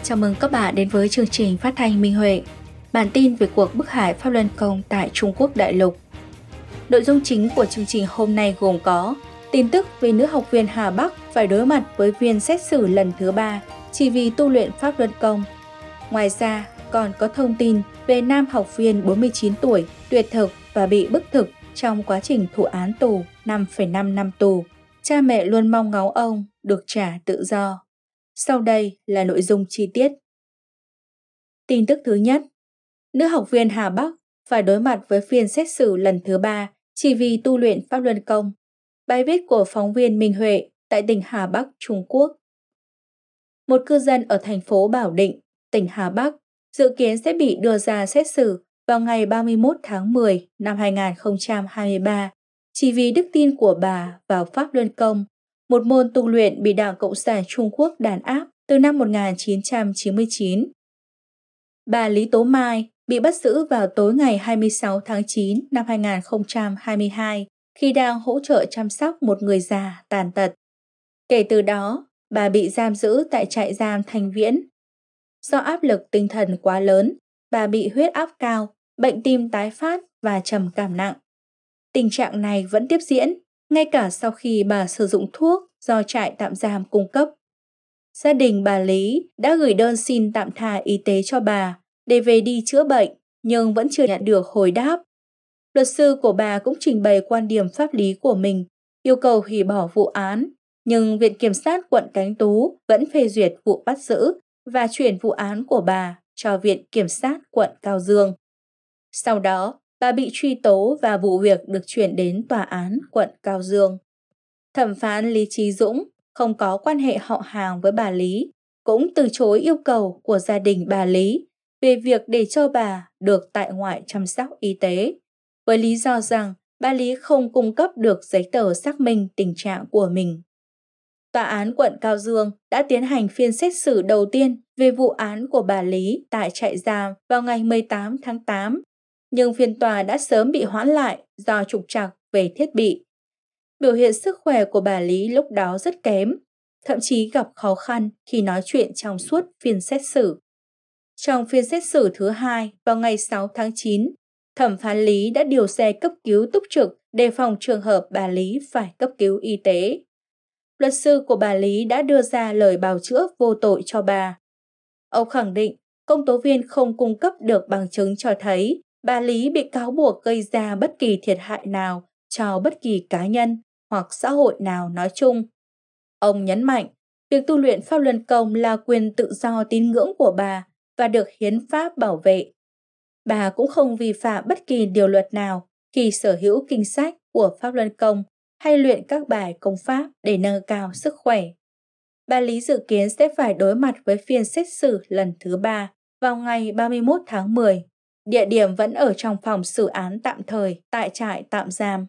Chào mừng các bạn đến với chương trình phát thanh Minh Huệ. Bản tin về cuộc bức hải Pháp Luân Công tại Trung Quốc đại lục. Nội dung chính của chương trình hôm nay gồm có tin tức về nữ học viên Hà Bắc phải đối mặt với phiên xét xử lần thứ 3 chỉ vì tu luyện Pháp Luân Công. Ngoài ra, còn có thông tin về nam học viên 49 tuổi tuyệt thực và bị bức thực trong quá trình thụ án tù 5,5 năm tù. Cha mẹ luôn mong ngóng ông được trả tự do. Sau đây là nội dung chi tiết. Tin tức thứ nhất, nữ học viên Hà Bắc phải đối mặt với phiên xét xử lần thứ 3 chỉ vì tu luyện Pháp Luân Công. Bài viết của phóng viên Minh Huệ tại tỉnh Hà Bắc, Trung Quốc. Một cư dân ở thành phố Bảo Định, tỉnh Hà Bắc, dự kiến sẽ bị đưa ra xét xử vào ngày 31 tháng 10 năm 2023 chỉ vì đức tin của bà vào Pháp Luân Công, một môn tu luyện bị Đảng Cộng sản Trung Quốc đàn áp từ năm 1999. Bà Lý Tố Mai bị bắt giữ vào tối ngày 26 tháng 9 năm 2022 khi đang hỗ trợ chăm sóc một người già tàn tật. Kể từ đó, bà bị giam giữ tại trại giam Thanh Viễn. Do áp lực tinh thần quá lớn, bà bị huyết áp cao, bệnh tim tái phát và trầm cảm nặng. Tình trạng này vẫn tiếp diễn, ngay cả sau khi bà sử dụng thuốc do trại tạm giam cung cấp. Gia đình bà Lý đã gửi đơn xin tạm tha y tế cho bà để về đi chữa bệnh, nhưng vẫn chưa nhận được hồi đáp. Luật sư của bà cũng trình bày quan điểm pháp lý của mình, yêu cầu hủy bỏ vụ án, nhưng Viện Kiểm sát quận Cánh Tú vẫn phê duyệt vụ bắt giữ và chuyển vụ án của bà cho Viện Kiểm sát quận Cao Dương. Sau đó, bà bị truy tố và vụ việc được chuyển đến Tòa án quận Cao Dương. Thẩm phán Lý Chí Dũng không có quan hệ họ hàng với bà Lý, cũng từ chối yêu cầu của gia đình bà Lý về việc để cho bà được tại ngoại chăm sóc y tế, với lý do rằng bà Lý không cung cấp được giấy tờ xác minh tình trạng của mình. Tòa án quận Cao Dương đã tiến hành phiên xét xử đầu tiên về vụ án của bà Lý tại trại giam vào ngày 18 tháng 8, nhưng phiên tòa đã sớm bị hoãn lại do trục trặc về thiết bị. Biểu hiện sức khỏe của bà Lý lúc đó rất kém, thậm chí gặp khó khăn khi nói chuyện trong suốt phiên xét xử. Trong phiên xét xử thứ 2 vào ngày 6 tháng 9, thẩm phán Lý đã điều xe cấp cứu túc trực đề phòng trường hợp bà Lý phải cấp cứu y tế. Luật sư của bà Lý đã đưa ra lời bào chữa vô tội cho bà. Ông khẳng định công tố viên không cung cấp được bằng chứng cho thấy bà Lý bị cáo buộc gây ra bất kỳ thiệt hại nào cho bất kỳ cá nhân hoặc xã hội nào nói chung. Ông nhấn mạnh, việc tu luyện Pháp Luân Công là quyền tự do tín ngưỡng của bà và được hiến pháp bảo vệ. Bà cũng không vi phạm bất kỳ điều luật nào khi sở hữu kinh sách của Pháp Luân Công hay luyện các bài công pháp để nâng cao sức khỏe. Bà Lý dự kiến sẽ phải đối mặt với phiên xét xử lần thứ 3 vào ngày 31 tháng 10. Địa điểm vẫn ở trong phòng xử án tạm thời tại trại tạm giam.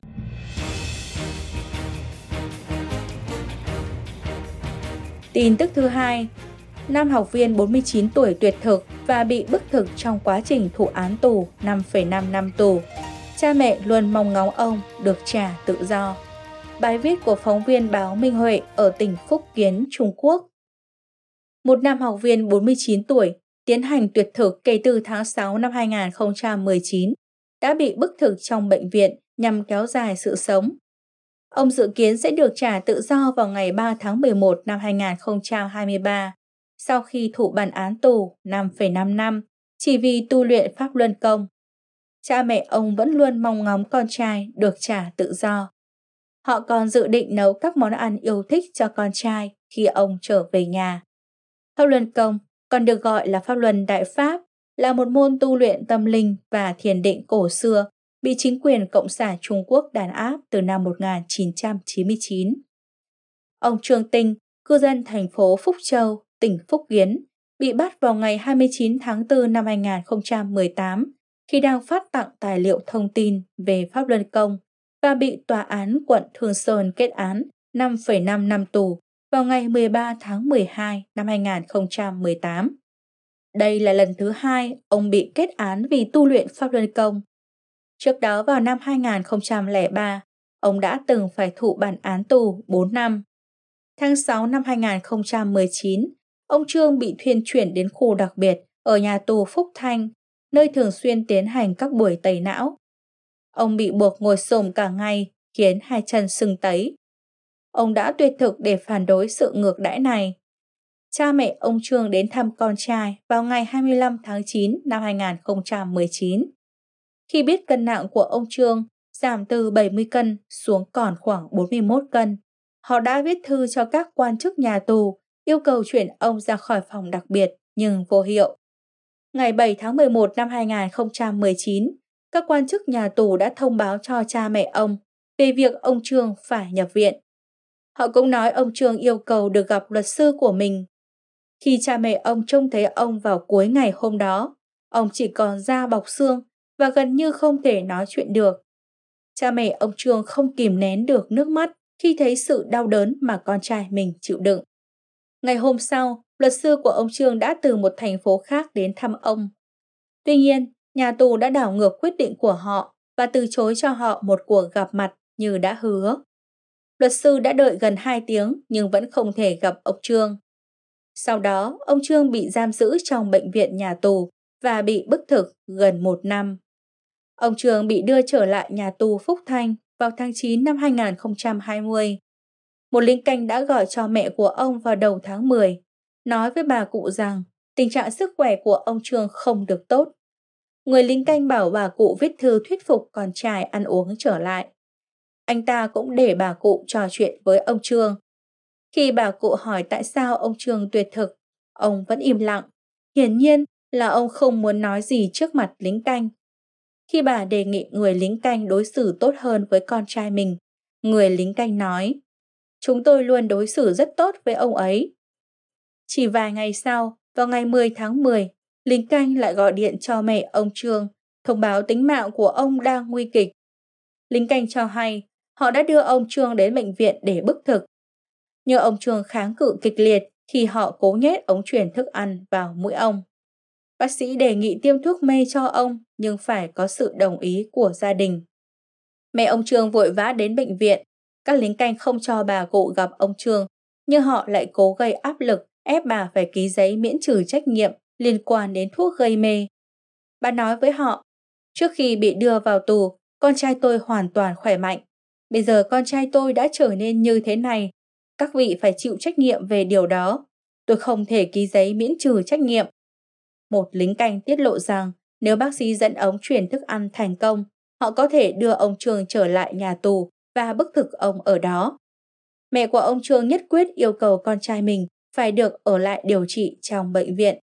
Tin tức thứ 2, nam học viên 49 tuổi tuyệt thực và bị bức thực trong quá trình thụ án tù 5,5 năm tù. Cha mẹ luôn mong ngóng ông được trả tự do. Bài viết của phóng viên báo Minh Huệ ở tỉnh Phúc Kiến, Trung Quốc. Một nam học viên 49 tuổi tiến hành tuyệt thực kể từ tháng 6 năm 2019 đã bị bức thực trong bệnh viện nhằm kéo dài sự sống. Ông dự kiến sẽ được trả tự do vào ngày 3 tháng 11 năm 2023 sau khi thụ bản án tù 5,5 năm chỉ vì tu luyện Pháp Luân Công. Cha mẹ ông vẫn luôn mong ngóng con trai được trả tự do. Họ còn dự định nấu các món ăn yêu thích cho con trai khi ông trở về nhà. Pháp Luân Công, còn được gọi là Pháp Luân Đại Pháp, là một môn tu luyện tâm linh và thiền định cổ xưa bị chính quyền Cộng sản Trung Quốc đàn áp từ năm 1999. Ông Trương Tinh, cư dân thành phố Phúc Châu, tỉnh Phúc Kiến, bị bắt vào ngày 29 tháng 4 năm 2018 khi đang phát tặng tài liệu thông tin về Pháp Luân Công và bị tòa án quận Thương Sơn kết án 5,5 năm tù vào ngày 13 tháng 12 năm 2018. Đây là lần thứ 2 ông bị kết án vì tu luyện Pháp Luân Công. Trước đó vào năm 2003, ông đã từng phải thụ bản án tù 4 năm. Tháng 6 năm 2019, ông Trương bị thuyên chuyển đến khu đặc biệt ở nhà tù Phúc Thanh, nơi thường xuyên tiến hành các buổi tẩy não. Ông bị buộc ngồi xổm cả ngày, khiến hai chân sưng tấy. Ông đã tuyệt thực để phản đối sự ngược đãi này. Cha mẹ ông Trương đến thăm con trai vào ngày 25 tháng 9 năm 2019. Khi biết cân nặng của ông Trương giảm từ 70 cân xuống còn khoảng 41 cân, họ đã viết thư cho các quan chức nhà tù yêu cầu chuyển ông ra khỏi phòng đặc biệt nhưng vô hiệu. Ngày 7 tháng 11 năm 2019, các quan chức nhà tù đã thông báo cho cha mẹ ông về việc ông Trương phải nhập viện. Họ cũng nói ông Trương yêu cầu được gặp luật sư của mình. Khi cha mẹ ông trông thấy ông vào cuối ngày hôm đó, ông chỉ còn da bọc xương và gần như không thể nói chuyện được. Cha mẹ ông Trương không kìm nén được nước mắt khi thấy sự đau đớn mà con trai mình chịu đựng. Ngày hôm sau, luật sư của ông Trương đã từ một thành phố khác đến thăm ông. Tuy nhiên, nhà tù đã đảo ngược quyết định của họ và từ chối cho họ một cuộc gặp mặt như đã hứa. Luật sư đã đợi gần 2 tiếng nhưng vẫn không thể gặp ông Trương. Sau đó, ông Trương bị giam giữ trong bệnh viện nhà tù và bị bức thực gần 1 năm. Ông Trương bị đưa trở lại nhà tù Phúc Thanh vào tháng 9 năm 2020. Một lính canh đã gọi cho mẹ của ông vào đầu tháng 10, nói với bà cụ rằng tình trạng sức khỏe của ông Trương không được tốt. Người lính canh bảo bà cụ viết thư thuyết phục con trai ăn uống trở lại. Anh ta cũng để bà cụ trò chuyện với ông Trương. Khi bà cụ hỏi tại sao ông Trương tuyệt thực, ông vẫn im lặng. Hiển nhiên là ông không muốn nói gì trước mặt lính canh. Khi bà đề nghị người lính canh đối xử tốt hơn với con trai mình, người lính canh nói: "Chúng tôi luôn đối xử rất tốt với ông ấy." Chỉ vài ngày sau, vào ngày 10 tháng 10, lính canh lại gọi điện cho mẹ ông Trương, thông báo tính mạng của ông đang nguy kịch. Lính canh cho hay họ đã đưa ông Trương đến bệnh viện để bức thực. Nhưng ông Trương kháng cự kịch liệt khi họ cố nhét ống truyền thức ăn vào mũi ông. Bác sĩ đề nghị tiêm thuốc mê cho ông nhưng phải có sự đồng ý của gia đình. Mẹ ông Trương vội vã đến bệnh viện. Các lính canh không cho bà cụ gặp ông Trương, nhưng họ lại cố gây áp lực ép bà phải ký giấy miễn trừ trách nhiệm liên quan đến thuốc gây mê. Bà nói với họ: "Trước khi bị đưa vào tù, con trai tôi hoàn toàn khỏe mạnh. Bây giờ con trai tôi đã trở nên như thế này. Các vị phải chịu trách nhiệm về điều đó. Tôi không thể ký giấy miễn trừ trách nhiệm." Một lính canh tiết lộ rằng nếu bác sĩ dẫn ống truyền thức ăn thành công, họ có thể đưa ông Trương trở lại nhà tù và bức thực ông ở đó. Mẹ của ông Trương nhất quyết yêu cầu con trai mình phải được ở lại điều trị trong bệnh viện.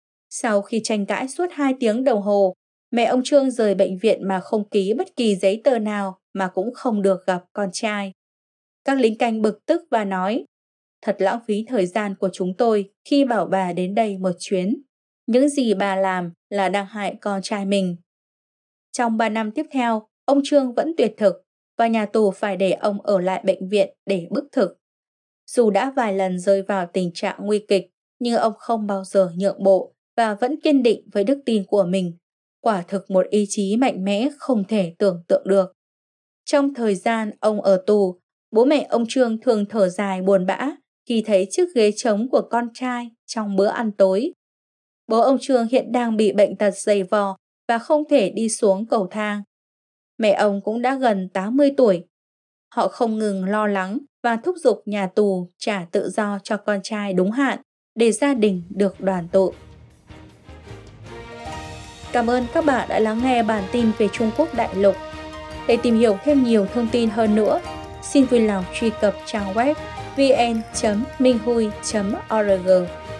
Sau khi tranh cãi suốt 2 tiếng đồng hồ, mẹ ông Trương rời bệnh viện mà không ký bất kỳ giấy tờ nào mà cũng không được gặp con trai. Các lính canh bực tức và nói: "Thật lãng phí thời gian của chúng tôi khi bảo bà đến đây một chuyến. Những gì bà làm là đang hại con trai mình." Trong 3 năm tiếp theo, ông Trương vẫn tuyệt thực và nhà tù phải để ông ở lại bệnh viện để bức thực. Dù đã vài lần rơi vào tình trạng nguy kịch, nhưng ông không bao giờ nhượng bộ và vẫn kiên định với đức tin của mình. Quả thực một ý chí mạnh mẽ không thể tưởng tượng được. Trong thời gian ông ở tù, bố mẹ ông Trương thường thở dài buồn bã khi thấy chiếc ghế trống của con trai trong bữa ăn tối. Bố ông Trương hiện đang bị bệnh tật dày vò và không thể đi xuống cầu thang. Mẹ ông cũng đã gần 80 tuổi. Họ không ngừng lo lắng và thúc giục nhà tù trả tự do cho con trai đúng hạn để gia đình được đoàn tụ. Cảm ơn các bạn đã lắng nghe bản tin về Trung Quốc đại lục. Để tìm hiểu thêm nhiều thông tin hơn nữa, xin vui lòng truy cập trang web vn.minhui.org.